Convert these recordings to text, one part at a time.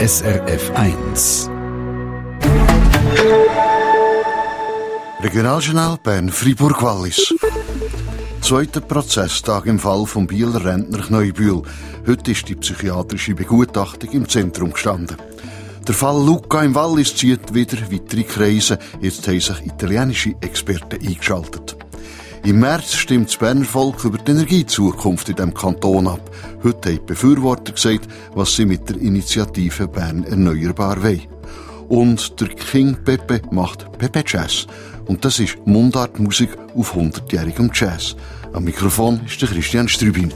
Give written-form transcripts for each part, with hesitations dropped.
SRF 1. Regionaljournal Bern-Fribourg-Wallis. Zweiter Prozesstag im Fall vom Bieler Rentner Kneubühl. Heute ist die psychiatrische Begutachtung im Zentrum gestanden. Der Fall Luca im Wallis zieht wieder weitere Kreise. Jetzt haben sich italienische Experten eingeschaltet. Im März stimmt das Berner Volk über die Energiezukunft in diesem Kanton ab. Heute haben die Befürworter gesagt, was sie mit der Initiative Bern erneuerbar wollen. Und der King Pepe macht Pepe Jazz. Und das ist Mundartmusik auf 100-jährigem Jazz. Am Mikrofon ist der Christian Strübin.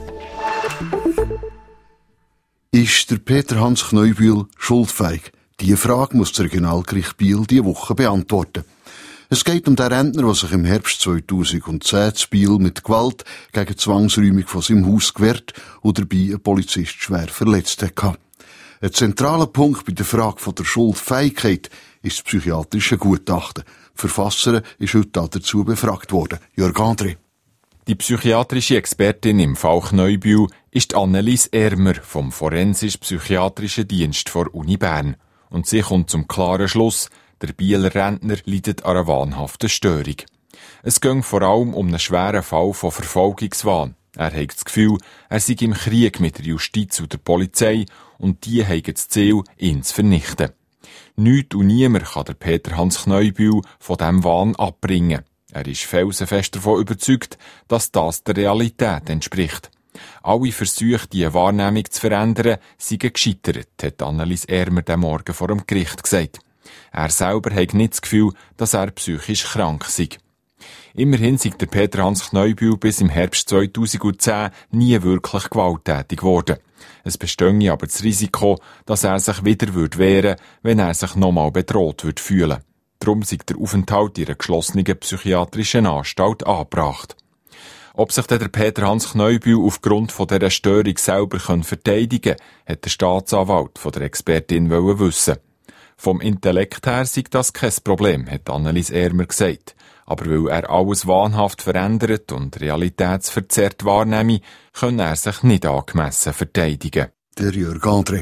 Ist der Peter Hans Kneubühl schuldfähig? Diese Frage muss das Regionalgericht Biel diese Woche beantworten. Es geht um den Rentner, der sich im Herbst 2010 zu Biel mit Gewalt gegen die Zwangsräumung von seinem Haus gewehrt und dabei ein Polizist schwer verletzt hat. Ein zentraler Punkt bei der Frage von der Schuldfähigkeit ist das psychiatrische Gutachten. Die Verfasserin ist heute dazu befragt worden. Jörg André. Die psychiatrische Expertin im Fall Kneubühl ist Annelies Ermer vom Forensisch-Psychiatrischen Dienst der Uni Bern. Und sie kommt zum klaren Schluss, der Bieler Rentner leidet an einer wahnhaften Störung. Es ging vor allem um einen schweren Fall von Verfolgungswahn. Er hat das Gefühl, er sei im Krieg mit der Justiz und der Polizei und die haben das Ziel, ihn zu vernichten. Nichts und niemand kann der Peter Hans Kneubühl von diesem Wahn abbringen. Er ist felsenfest davon überzeugt, dass das der Realität entspricht. Alle Versuche, diese Wahrnehmung zu verändern, seien gescheitert, hat Annelies Ermer den Morgen vor dem Gericht gesagt. Er selber hat nicht das Gefühl, dass er psychisch krank sei. Immerhin sei der Peter Hans Kneubühl bis im Herbst 2010 nie wirklich gewalttätig geworden. Es bestehe aber das Risiko, dass er sich wieder wehren würde, wenn er sich nochmal bedroht würde fühlen. Darum sei der Aufenthalt in einer geschlossenen psychiatrischen Anstalt angebracht. Ob sich der Peter Hans Kneubühl aufgrund von dieser Störung selber verteidigen kann, hat der Staatsanwalt von der Expertin wissen. Vom Intellekt her sei das kein Problem, hat Annelies Ermer gesagt. Aber weil er alles wahnhaft verändert und realitätsverzerrt wahrnehme, könne er sich nicht angemessen verteidigen. Der Jörg André.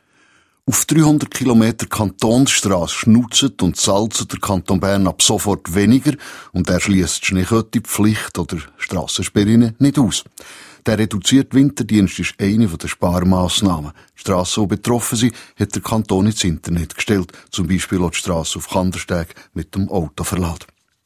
Auf 300 Kilometer Kantonsstrasse schnutzet und salzet der Kanton Bern ab sofort weniger und er schliesst Schneekötti, Pflicht oder Strassensperren nicht aus. Der reduzierte Winterdienst ist eine der Sparmaßnahmen. Die Strassen, die betroffen sind, hat der Kanton ins Internet gestellt, zum Beispiel auch die Strasse auf Kandersteg mit dem Autoverlad.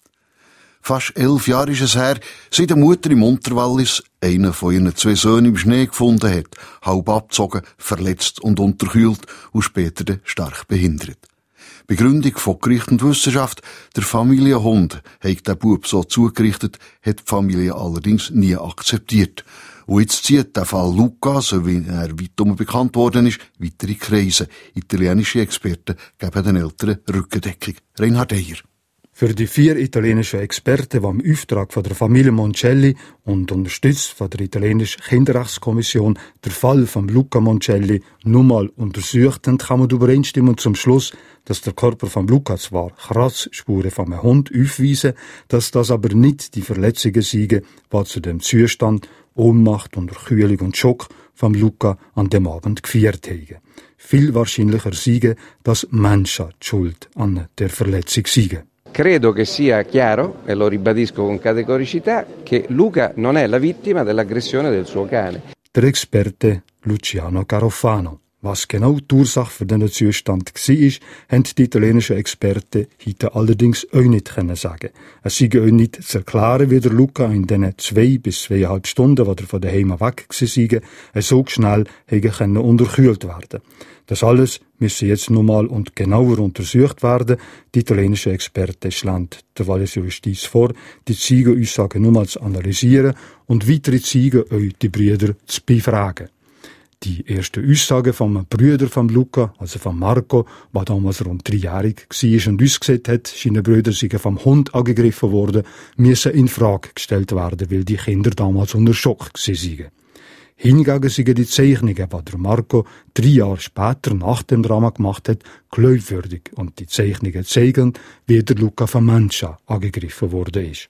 Fast 11 Jahre ist es her, seit die Mutter im Unterwallis einen von ihren 2 Söhnen im Schnee gefunden hat, halb abgezogen, verletzt und unterkühlt und später stark behindert. Begründung von Gericht und Wissenschaft, der Familienhund hat den Bub so zugerichtet, hat die Familie allerdings nie akzeptiert. Und jetzt zieht der Fall Luca, so wie er weitum bekannt worden ist, weitere Kreise. Italienische Experten geben den Eltern Rückendeckung. Reinhard Eyer. Für die 4 italienischen Experten, die im Auftrag von der Familie Moncelli und unterstützt von der italienischen Kinderrechtskommission der Fall von Luca Moncelli nochmal untersucht haben, kann man übereinstimmen zum Schluss, dass der Körper von Luca zwar Kratzspuren von einem Hund aufweisen, dass das aber nicht die Verletzungen seien, die zu dem Zustand, Ohnmacht, Unterkühlung und Schock von Luca an dem Abend geführt haben. Viel wahrscheinlicher seien, dass Menschen die Schuld an der Verletzung seien. Credo che sia chiaro, e lo ribadisco con categoricità, che Luca non è la vittima dell'aggressione del suo cane. Der Experte Luciano Carofano. Was genau die Ursache für diesen Zustand war, haben die italienischen Experten heute allerdings auch nicht sagen. Es sei auch nicht zu erklären, wie der Luca in den 2 bis 2,5 Stunden, die er von daheim weg war, so schnell unterkühlt werden. Das alles müsse jetzt nochmal und genauer untersucht werden. Die italienischen Experten schlagen der Walliser Justiz vor, die Zeugenaussagen nochmal zu analysieren und weitere Zeugen auch die Brüder zu befragen. Die ersten Aussagen vom Bruder von Luca, also von Marco, der damals rund 3-jährig war und ausgesehen hat, seine Brüder seien vom Hund angegriffen worden, müssen in Frage gestellt werden, weil die Kinder damals unter Schock waren. Hingegen seien die Zeichnungen, die der Marco 3 Jahre später nach dem Drama gemacht hat, glaubwürdig und die Zeichnungen zeigen, wie der Luca von Menschen angegriffen worden ist.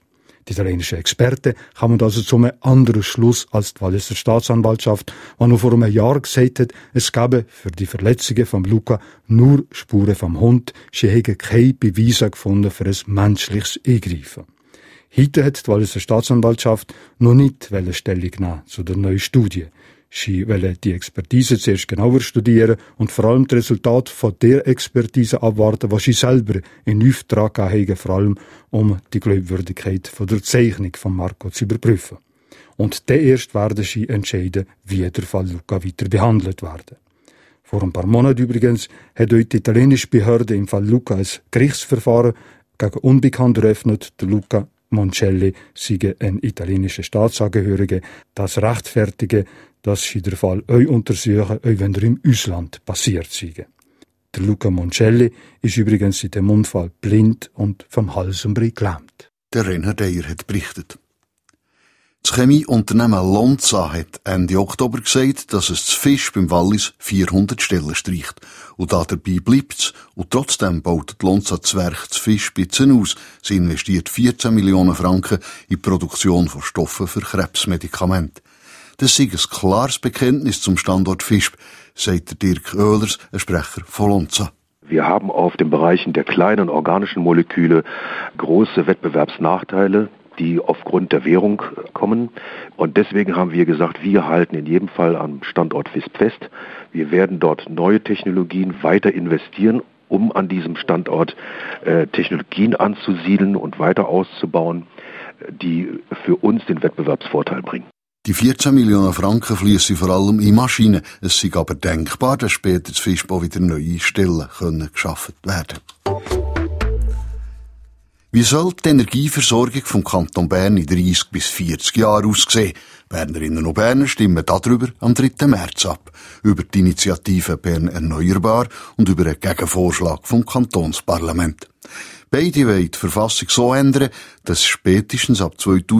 Die italienischen Experten kamen also zu einem anderen Schluss als die Walliser Staatsanwaltschaft, die noch vor einem Jahr gesagt hat, es gebe für die Verletzungen von Luca nur Spuren vom Hund, sie hätten keine Beweise gefunden für ein menschliches Eingreifen. Heute hat die Walliser Staatsanwaltschaft noch nicht Stellung nehmen zu der neuen Studie. Sie wollen die Expertise zuerst genauer studieren und vor allem das Resultat von der Expertise abwarten, was sie selber in Auftrag gegeben haben, vor allem um die Glaubwürdigkeit von der Zeichnung von Marco zu überprüfen. Und dann erst werden sie entscheiden, wie der Fall Luca weiter behandelt werden. Vor ein paar Monaten übrigens hat heute die italienische Behörde im Fall Luca ein Gerichtsverfahren gegen Unbekannte eröffnet. Der Luca Moncelli sei ein italienischer Staatsangehöriger. Das rechtfertige, dass sie den Fall euch untersuchen, wenn er im Ausland passiert sei. Der Luca Moncelli ist übrigens in dem Unfall blind und vom Hals und Bein gelähmt. Der Reinhard Eyer hat berichtet. Das Chemieunternehmen Lonza hat Ende Oktober gesagt, dass es zu Fisch beim Wallis 400 Stellen streicht. Und da dabei bleibt's. Und trotzdem baut die Lonza das Werk zu Fisch Spitzen aus. Sie investiert 14 Millionen Franken in die Produktion von Stoffen für Krebsmedikamente. Das sei ein klares Bekenntnis zum Standort Visp, sagt Dirk Oehlers, ein Sprecher von Lonza. Wir haben auf den Bereichen der kleinen organischen Moleküle große Wettbewerbsnachteile, die aufgrund der Währung kommen. Und deswegen haben wir gesagt, wir halten in jedem Fall am Standort Visp fest. Wir werden dort neue Technologien weiter investieren, um an diesem Standort Technologien anzusiedeln und weiter auszubauen, die für uns den Wettbewerbsvorteil bringen. Die 14 Millionen Franken fließen vor allem in Maschinen. Es sei aber denkbar, dass später das Fischbau wieder neue Stellen geschaffen werden. Wie soll die Energieversorgung vom Kanton Bern in 30 bis 40 Jahren aussehen? Bernerinnen und Berner stimmen darüber am 3. März ab. Über die Initiative Bern Erneuerbar und über einen Gegenvorschlag vom Kantonsparlament. Beide wollen die Verfassung so ändern, dass spätestens ab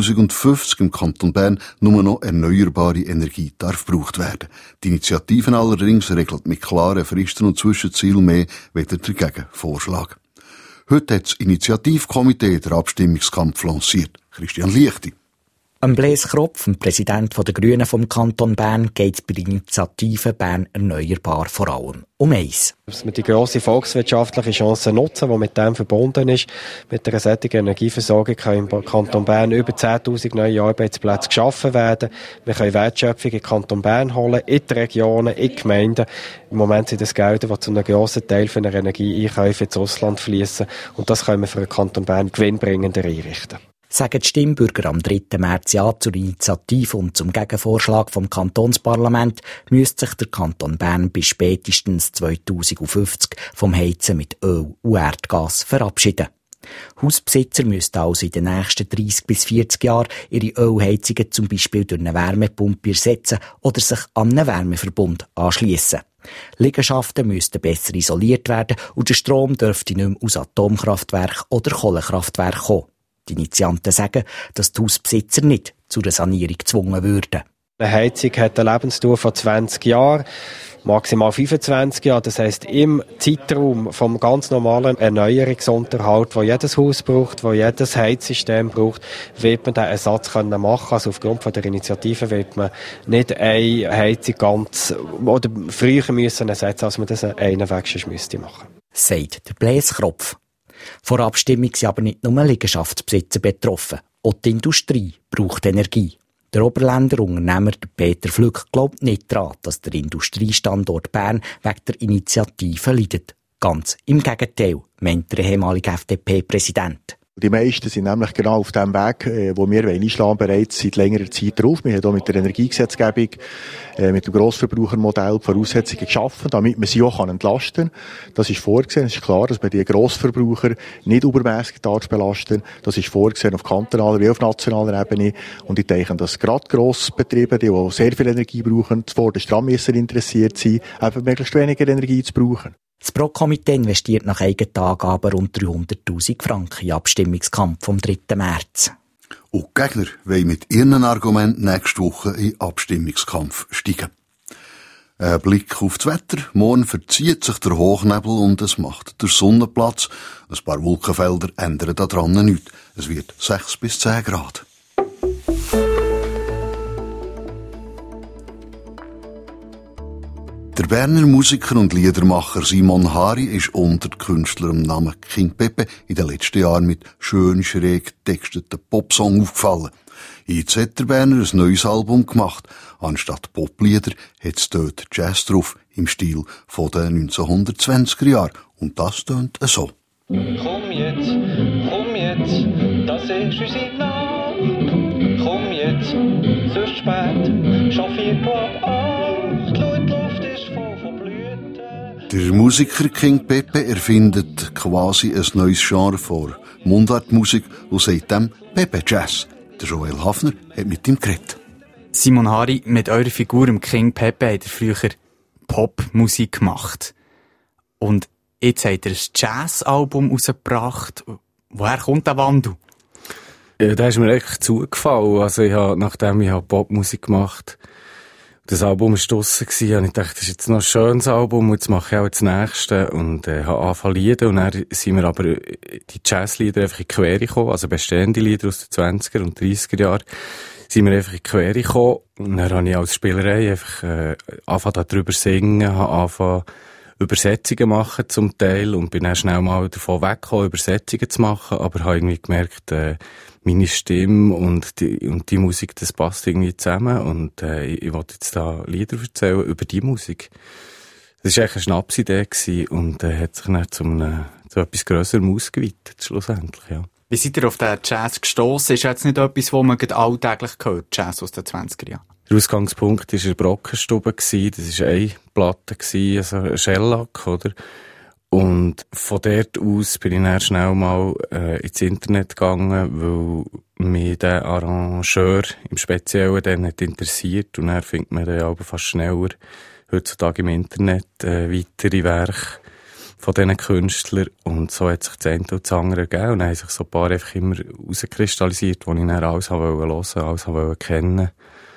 2050 im Kanton Bern nur noch erneuerbare Energie darf gebraucht werden. Die Initiativen allerdings regelt mit klaren Fristen und Zwischenzielen mehr weder der Gegenvorschlag. Heute hat das Initiativkomitee den Abstimmungskampf lanciert. Christian Liechti. Am Blaise Kropf, dem Präsident der Grünen vom Kanton Bern, geht es bei der Initiative Bern Erneuerbar vor allem um eins. Dass wir die grosse volkswirtschaftliche Chance nutzen, die mit dem verbunden ist. Mit einer solchen Energieversorgung können im Kanton Bern über 10'000 neue Arbeitsplätze geschaffen werden. Wir können Wertschöpfung in den Kanton Bern holen, in die Regionen, in die Gemeinden. Im Moment sind das Gelder, die zu einem grossen Teil für eine Energieeinkäufe ins Ausland fließen. Und das können wir für den Kanton Bern gewinnbringender einrichten. Sagen die Stimmbürger am 3. März ja zur Initiative und zum Gegenvorschlag vom Kantonsparlament, müsste sich der Kanton Bern bis spätestens 2050 vom Heizen mit Öl und Erdgas verabschieden. Hausbesitzer müssten also in den nächsten 30 bis 40 Jahren ihre Ölheizungen zum Beispiel durch eine Wärmepumpe ersetzen oder sich an einen Wärmeverbund anschliessen. Liegenschaften müssten besser isoliert werden und der Strom dürfte nicht mehr aus Atomkraftwerken oder Kohlekraftwerken kommen. Die Initianten sagen, dass die Hausbesitzer nicht zu der Sanierung gezwungen würden. Eine Heizung hat eine Lebensdauer von 20 Jahren, maximal 25 Jahre. Das heisst, im Zeitraum vom ganz normalen Erneuerungsunterhalt, wo jedes Haus braucht, wo jedes Heizsystem braucht, wird man diesen Ersatz machen können. Also aufgrund von der Initiative wird man nicht eine Heizung ganz oder früher müssen ersetzen, als man das einen Weg schon müsste machen. Sagt der Blaise Kropf. Vor der Abstimmung sind aber nicht nur Liegenschaftsbesitzer betroffen. Auch die Industrie braucht Energie. Der Oberländer Unternehmer Peter Flück glaubt nicht daran, dass der Industriestandort Bern wegen der Initiative leidet. Ganz im Gegenteil, meint der ehemalige FDP-Präsident. Die meisten sind nämlich genau auf dem Weg, wo wir einschlagen, bereits seit längerer Zeit drauf. Wir haben auch mit der Energiegesetzgebung, mit dem Grossverbrauchermodell Voraussetzungen geschaffen, damit man sie auch entlasten kann. Das ist vorgesehen. Es ist klar, dass man die Grossverbraucher nicht übermäßig belasten. Das ist vorgesehen auf kantonaler wie auf nationaler Ebene. Und ich denke, dass gerade Grossbetriebe, die sehr viel Energie brauchen, zuvorderst dran müssen interessiert sein, einfach möglichst weniger Energie zu brauchen. Das Pro-Komitee investiert nach eigenen Angaben rund 300'000 Franken in den Abstimmungskampf vom 3. März. Und die Gegner wollen mit ihren Argumenten nächste Woche in den Abstimmungskampf steigen. Ein Blick auf das Wetter. Morgen verzieht sich der Hochnebel und es macht der Sonne Platz. Ein paar Wolkenfelder ändern daran nichts. Es wird 6 bis 10 Grad. Der Berner Musiker und Liedermacher Simon Hari ist unter den Künstlern im Namen King Pepe in den letzten Jahren mit schön schräg getexteten Popsong aufgefallen. Jetzt hat der Berner ein neues Album gemacht. Anstatt Poplieder hat es dort Jazz drauf, im Stil von den 1920er Jahren. Und das tönt so. Komm jetzt, das ist unsere Nacht. Komm jetzt, sonst spät, chauffiert du ab 8. Schau, die Luft ist voll von Blüten. Der Musiker King Pepe erfindet quasi ein neues Genre vor Mundartmusik und sagt dem Pepe Jazz. Der Joel Hafner hat mit ihm geredet. Simon Hari, mit eurer Figur im King Pepe hat er früher Popmusik gemacht. Und jetzt hat er ein Jazz-Album rausgebracht. Woher kommt der Wandel? Ja, der ist mir echt zugefallen. Also nachdem ich Popmusik gemacht habe, das Album war draussen, habe ich gedacht, das ist jetzt noch ein schönes Album, und jetzt mache ich auch das nächste. Und habe angefangen Lieder, und dann sind mir aber die Jazzlieder einfach in die Quere gekommen, also bestehende Lieder aus den 20er und 30er Jahren, sind mir einfach in die Quere gekommen. Und dann habe ich als Spielerei einfach angefangen darüber singen, habe angefangen Übersetzungen machen zum Teil, und bin dann schnell mal davon weggekommen, Übersetzungen zu machen, aber habe irgendwie gemerkt, meine Stimme und die Musik, das passt irgendwie zusammen, und ich wollte jetzt da Lieder erzählen über die Musik. Das war eigentlich eine Schnapsidee gewesen, und hat sich dann zu etwas Grösserem ausgeweitet, schlussendlich, ja. Wie seid ihr auf den Jazz gestossen? Ist jetzt nicht etwas, wo man alltäglich hört, Jazz aus den 20er Jahren? Der Ausgangspunkt war eine Brockenstube, das war eine Platte, also ein Shellac, oder? Und von dort aus bin ich dann schnell mal ins Internet gegangen, weil mich der Arrangeur im Speziellen dann hat interessiert, und dann findet man dann aber fast schneller heutzutage im Internet weitere Werke von diesen Künstlern, und so hat sich das eine und das andere ergeben, und dann haben sich so ein paar einfach immer rauskristallisiert, wo ich dann alles hören wollte, alles kennen.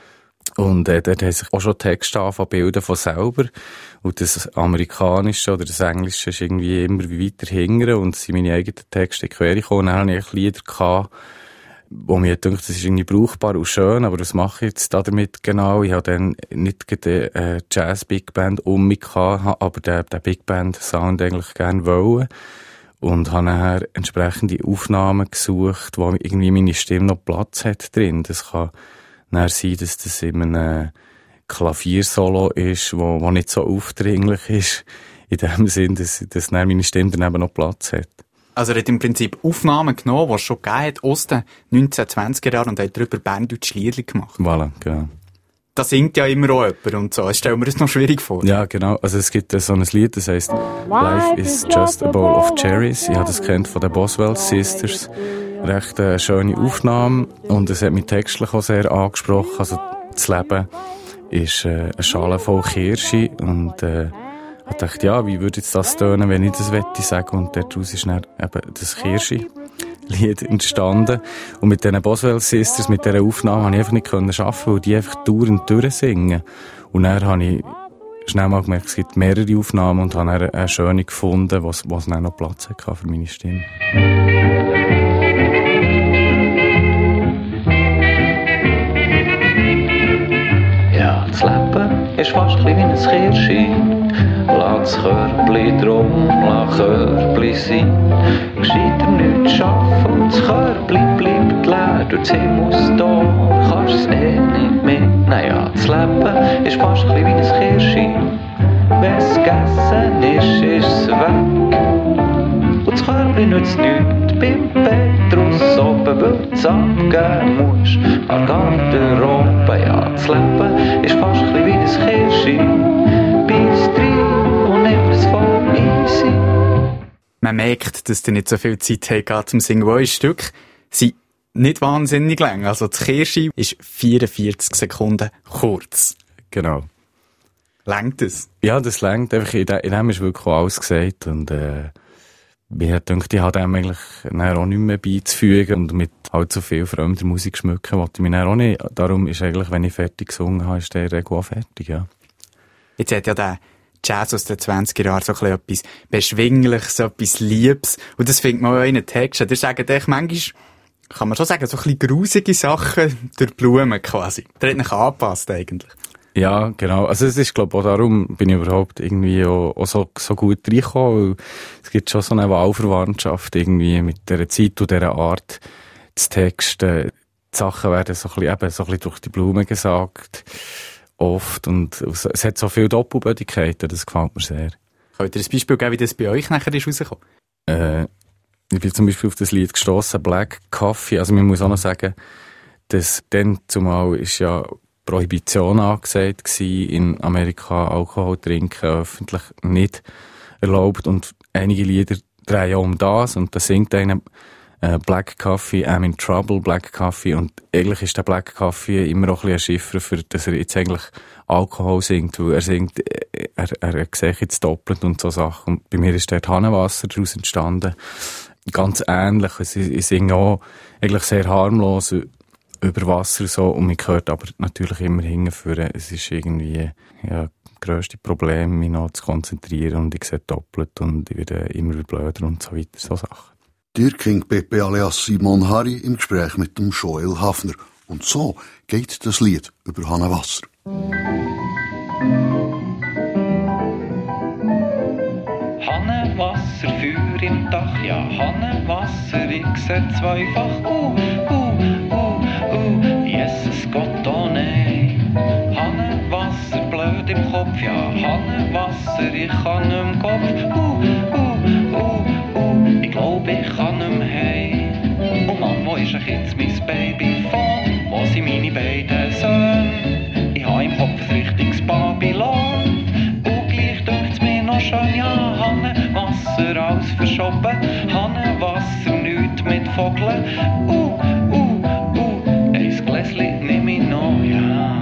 Und dort haben sich auch schon Texte angefangen von selber. Und das Amerikanische oder das Englische ist irgendwie immer weiter hinten, und es sind meine eigenen Texte in die Quere gekommen. Und dann hatte ich Lieder gehabt, wo mir gedacht, das ist irgendwie brauchbar und schön, aber was mache ich jetzt damit genau? Ich habe dann nicht eine Jazz-Big Band um mich gehabt, aber den Big Band-Sound eigentlich gerne wollen. Und habe nachher entsprechende Aufnahmen gesucht, wo irgendwie meine Stimme noch Platz hat drin. Das kann dann sein, dass das in einem Klaviersolo ist, wo nicht so aufdringlich ist, in dem Sinn, dass dann meine Stimme dann eben noch Platz hat. Also er hat im Prinzip Aufnahmen genommen, die es schon gegeben hat aus den 1920er Jahren, und hat darüber berndeutsche Lieder gemacht. Voilà, genau. Da singt ja immer auch jemand und so. Stellen wir das noch schwierig vor. Ja, genau. Also es gibt so ein Lied, das heisst Life is just a bowl of cherries. Ich habe das kennt von den Boswell Sisters. Recht eine schöne Aufnahme, und es hat mich textlich auch sehr angesprochen. Also das Leben ist eine Schale voll Kirsche, und ich dachte, ja, wie würde jetzt das tönen, wenn ich das wette sagen, und daraus ist dann eben das Kirsche-Lied entstanden. Und mit diesen Boswell Sisters, mit dieser Aufnahme, konnte ich einfach nicht arbeiten, weil die einfach dauernd durchsingen. Und dann habe ich schnell mal gemerkt, es gibt mehrere Aufnahmen, und habe dann eine schöne gefunden, wo es dann noch Platz hatte für meine Stimme. Ja, das Leben ist fast ein bisschen wie ein Kirschi. Lass das Körbli drum, lass Körbli sein. Gescheiter nichts schaffen und das Körbli bleibt leer. Durch das Himmelstor kannst es nicht mehr. Naja, das Leben ist fast ein bisschen wie ein Kirschi. Wenn es gegessen ist, ist es weg. Und das Körbli nützt nichts beim Petrus oben, weil es abgeben musst. An Garderobe, ja, das Leben ist fast ein bisschen wie ein Kirschi. Beiß rein und nimm es voll easy. Man merkt, dass ihr nicht so viel Zeit habt zum Singen. Eure Stücke sind nicht wahnsinnig lang. Also das Kirschi ist 44 Sekunden kurz. Genau. Längt das? Ja, das längt. Einfach in dem ist wirklich alles gesagt. Und mir denkt, ich habe dem eigentlich auch nicht mehr beizufügen. Und mit halt so viel fremder Musik schmücken wollte ich mich auch nicht. Darum ist eigentlich, wenn ich fertig gesungen habe, ist der Regel auch fertig, ja. Jetzt hat ja der Jazz aus den 20er Jahren so etwas Beschwingliches, so etwas Liebes. Und das findet man auch in den Texten. Die sagen echt manchmal, kann man schon sagen, so ein bisschen grusige Sachen durch Blumen quasi. Der hat nicht angepasst eigentlich. Ja, genau. Also es ist, glaube ich, auch darum bin ich überhaupt irgendwie auch so gut reingekommen, weil es gibt schon so eine Wahlverwandtschaft irgendwie mit dieser Zeit und dieser Art zu texten. Die Sachen werden so ein bisschen durch die Blumen gesagt. Oft. Und es hat so viele Doppelbödigkeiten, das gefällt mir sehr. Könnt ihr ein Beispiel geben, wie das bei euch nachher ist rausgekommen? Ich bin zum Beispiel auf das Lied gestossen, Black Coffee. Also man muss auch noch sagen, dass dann zumal ist ja Prohibition angesagt gewesen, in Amerika Alkohol trinken öffentlich nicht erlaubt und einige Lieder drehen ja um das und da singt einer Black Coffee, I'm in trouble, Black Coffee und eigentlich ist der Black Coffee immer auch ein bisschen ein Chiffre, für dass er jetzt eigentlich Alkohol singt, weil er singt, er sieht jetzt doppelt und so Sachen und bei mir ist dort Hahnenwasser daraus entstanden. Ganz ähnlich. Ich singe auch eigentlich sehr harmlos über Wasser so und mich hört aber natürlich immer hingeführen. Es ist irgendwie das grösste Problem, mich noch zu konzentrieren und ich sehe doppelt und ich werde immer blöder und so weiter, so Sachen. Der King Pepe alias Simon Harry im Gespräch mit dem Joel Hafner. Und so geht das Lied über Hahnenwasser. Hahnenwasser, Feuer im Dach, ja, Hahnenwasser, ich seh zweifach, Jesus Gott, oh nein. Hahnenwasser, blöd im Kopf, ja, Hahnenwasser, ich kann im Kopf, ich glaube, ich kann nicht mehr heim. Oh Mann, wo ist jetzt mein Babyphone? Wo sind meine beiden Söhne? Ich habe im Kopf ein richtiges Babylon. Und gleich dünkt's mir noch schön, ja, Hahnenwasser, alles verschoben. Hahnenwasser, nichts mit Vogeln. Ein Gläschen nehme ich noch, ja.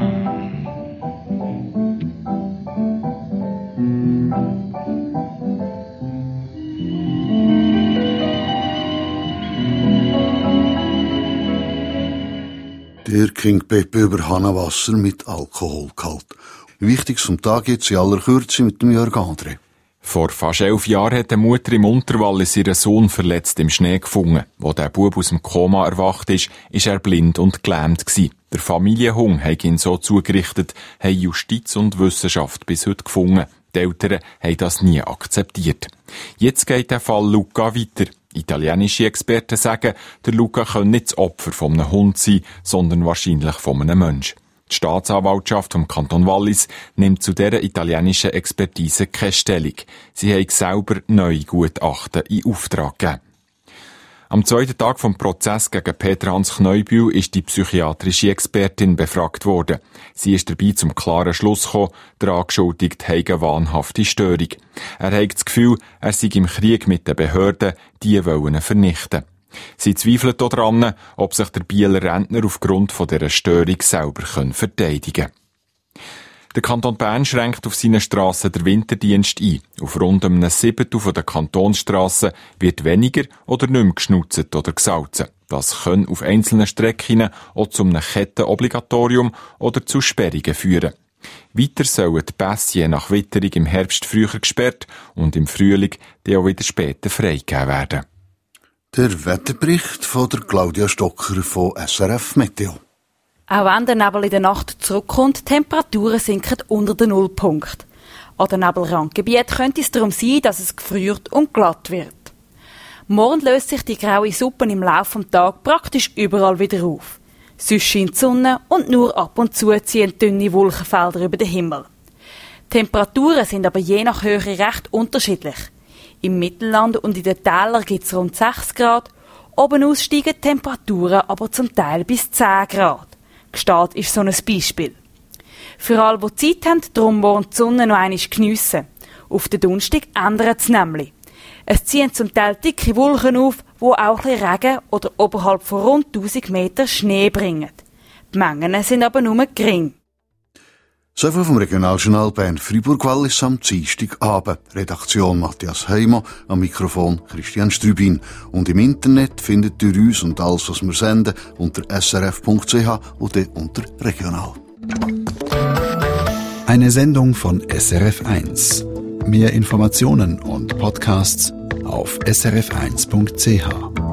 Der King Pepe über Hahnenwasser mit Alkoholgehalt. Wichtiges vom Tag jetzt in aller Kürze mit dem Jörg André. Vor fast 11 Jahren hat eine Mutter im Unterwallis ihren Sohn verletzt im Schnee gefunden. Wo der Bub aus dem Koma erwacht ist er blind und gelähmt gewesen. Der Familienhung hat ihn so zugerichtet, haben Justiz und Wissenschaft bis heute gefunden. Die Eltern haben das nie akzeptiert. Jetzt geht der Fall Luca weiter. Italienische Experten sagen, der Luca könne nicht das Opfer von einem Hund sein, sondern wahrscheinlich von einem Menschen. Die Staatsanwaltschaft vom Kanton Wallis nimmt zu dieser italienischen Expertise keine Stellung. Sie haben selber neue Gutachten in Auftrag gegeben. Am zweiten Tag vom Prozess gegen Peter Hans Kneubühl ist die psychiatrische Expertin befragt worden. Sie ist dabei zum klaren Schluss gekommen, der Angeschuldigte habe eine wahnhafte Störung. Er hat das Gefühl, er sei im Krieg mit den Behörden, die wollen ihn vernichten. Sie zweifelt auch daran, ob sich der Bieler Rentner aufgrund von dieser Störung selber verteidigen kann. Der Kanton Bern schränkt auf seinen Strassen den Winterdienst ein. Auf rund einem Siebtel der Kantonsstrassen wird weniger oder nicht mehr geschnutzt oder gesalzen. Das kann auf einzelnen Strecken auch zu einem Kettenobligatorium oder zu Sperrungen führen. Weiter sollen die Pässe je nach Witterung im Herbst früher gesperrt und im Frühling dann auch wieder später freigegeben werden. Der Wetterbericht von der Claudia Stocker von SRF Meteo. Auch wenn der Nebel in der Nacht zurückkommt, die Temperaturen sinken unter den Nullpunkt. An den Nebelrandgebieten könnte es darum sein, dass es gefriert und glatt wird. Morgen löst sich die graue Suppe im Laufe des Tages praktisch überall wieder auf. Sonst scheint die Sonne und nur ab und zu ziehen dünne Wolkenfelder über den Himmel. Die Temperaturen sind aber je nach Höhe recht unterschiedlich. Im Mittelland und in den Tälern gibt es rund 6 Grad, oben aus steigen die Temperaturen aber zum Teil bis 10 Grad. Gstaad ist so ein Beispiel. Für alle, die Zeit haben, darum morgen die Sonne noch einmal geniessen. Auf den Donnerstag ändert es nämlich. Es ziehen zum Teil dicke Wolken auf, die auch ein bisschen Regen oder oberhalb von rund 1000 Metern Schnee bringen. Die Mengen sind aber nur gering. So viel vom Regionaljournal Bern Freiburg-Wallis am Dienstagabend. Redaktion Matthias Heimer, am Mikrofon Christian Strübin. Und im Internet findet ihr uns und alles, was wir senden, unter srf.ch und unter regional. Eine Sendung von SRF1. Mehr Informationen und Podcasts auf srf1.ch.